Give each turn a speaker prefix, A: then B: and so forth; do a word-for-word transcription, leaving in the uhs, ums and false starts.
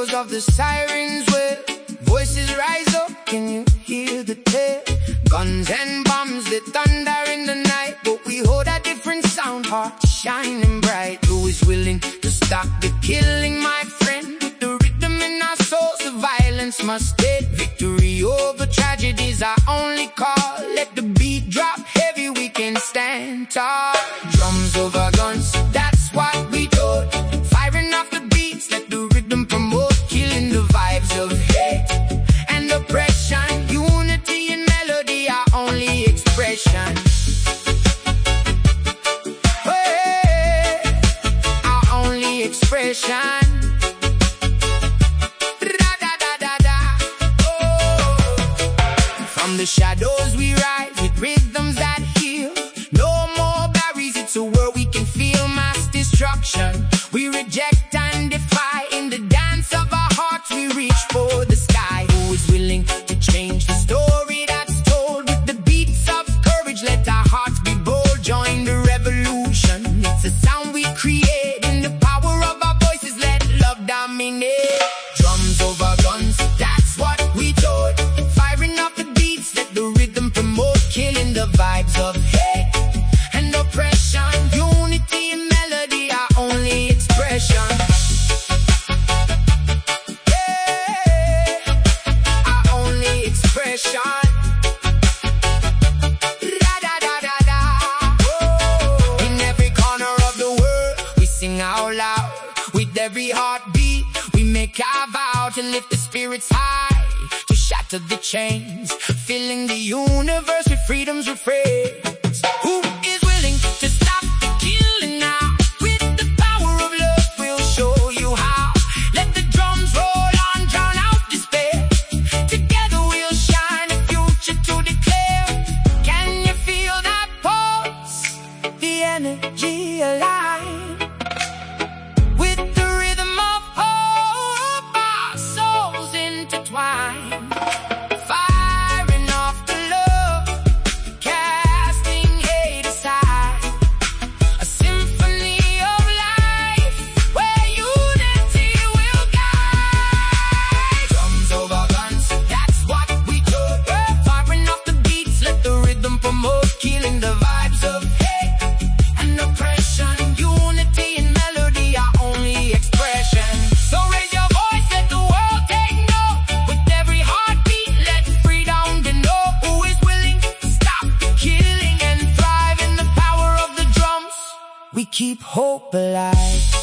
A: echoes of the sirens wail. Voices rise up, can you hear the tale? Guns and bombs, they thunder in the night, but we hold a different sound, heart shining bright. Who is willing to stop the killing, my friend? With the rhythm in our souls, the violence must end. Victory over tragedies our only call. Let the beat drop heavy, we can stand tall. Drums over guns, that's what we do. Firing off the beats, let the rhythm promote. Killing the vibes of hate and oppression. Unity and melody, our only expression. Hey, our only expression. From the shadows we rise with rhythms that heal. No more barriers, it's a world we can feel. Mass destruction, we reject and defy. In the dance of our hearts we reach for the sky. Who is willing to change the story that's told? With the beats of courage, let our hearts be bold. Join the revolution, it's a sound we create. In the power of our voices, let love dominate. Drums over guns, that's what we told. Firing off the beats, let the rhythm promote. Killing the vibes of hate and oppression. Unity and melody, our only expression. Yeah, our only expression. Da, da, da, da, da. Oh. In every corner of the world, we sing out loud. With every heartbeat, we make our vow to lift the spirits high, to shatter the chains, filling the universe with freedom's refrain. Who is willing to stop the killing now? With the power of love, we'll show you how. Let the drums roll on, drown out despair. Together we'll shine a future to declare. Can you feel that pulse? The energy alive. With the rhythm of hope, our souls intertwine. Firing off the love, casting hate aside. A symphony of life, where unity will guide. Drums over guns, that's what we do. Firing off the beats, let the rhythm promote. Killing the vibes of hate and oppression. Unity and melody, our only expression. So raise your voice, let the world take note. With every heartbeat, let freedom denote. Who is willing to stop the killing and thrive in the power of the drums? We keep hope alive.